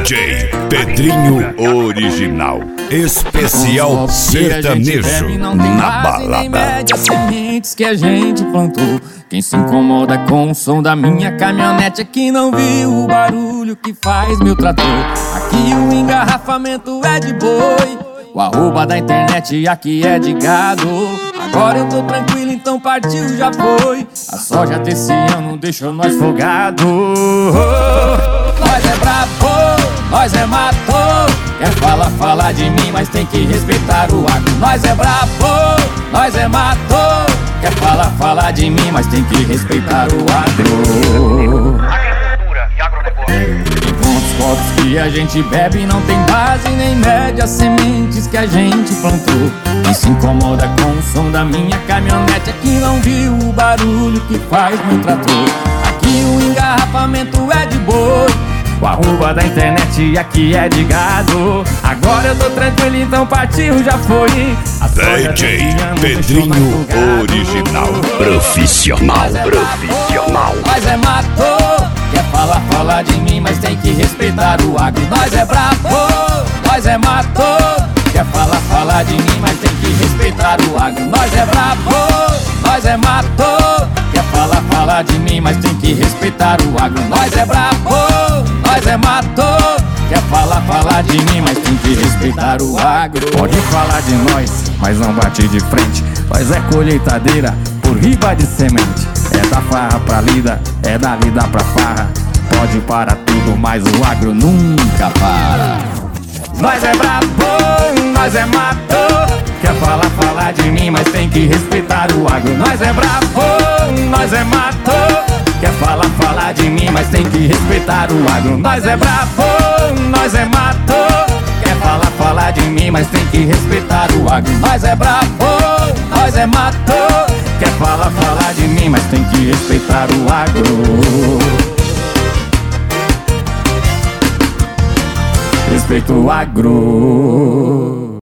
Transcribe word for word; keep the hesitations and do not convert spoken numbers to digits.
J Pedrinho Original, especial sertanejo na balada. Mede as sementes que a gente plantou. Quem se incomoda com o som da minha caminhonete é que não viu o barulho que faz meu trator. Aqui o engarrafamento é de boi, o arroba da internet aqui é de gado. Agora eu tô tranquilo, então partiu, já foi. A soja desse ano deixou nós folgado. Nós é brabo, nós é matou. Quer falar, falar de mim, mas tem que respeitar o agro. Nós é brabo, nós é matou. Quer falar, falar de mim, mas tem que respeitar o agro. Agricultura e agronegócio. Os copos que a gente bebe não tem base nem mede as sementes que a gente plantou. Quem se incomoda com o som da minha caminhonete é que não viu o barulho que faz meu trator. Aqui o engarrafamento é de boi, o arroba da internet aqui é de gado. Agora eu tô tranquilo, então partiu, já foi. D J Pedrinho Original, profissional, profissional. Nós é matou. Quer falar, falar de mim, mas tem que respeitar o agro. Nós é brabo, nós é matou. Quer falar, falar de mim, mas tem que respeitar o agro. Nós é brabo, nós é matou. Quer falar, falar de mim, mas tem que respeitar o agro. Nós é brabo, nós é matou. Quer falar, falar de mim, mas tem que respeitar o agro. Pode falar de nós, mas não bate de frente. Nós é colheitadeira por riba de semente. É da farra pra lida, é da lida pra farra. Pode parar tudo, mas o agro nunca para. Nós é brabo, nós é matou. Quer falar, falar de mim, mas tem que respeitar o agro. Nós é brabo, nós é matou. Quer falar, falar de mim, mas tem que respeitar o agro. Nós é brabo, nós é matou. Quer falar, falar de mim, mas tem que respeitar o agro. Nós é brabo, nós é matou. Quer falar, falar de mim, mas tem que respeitar o agro. Respeito o agro.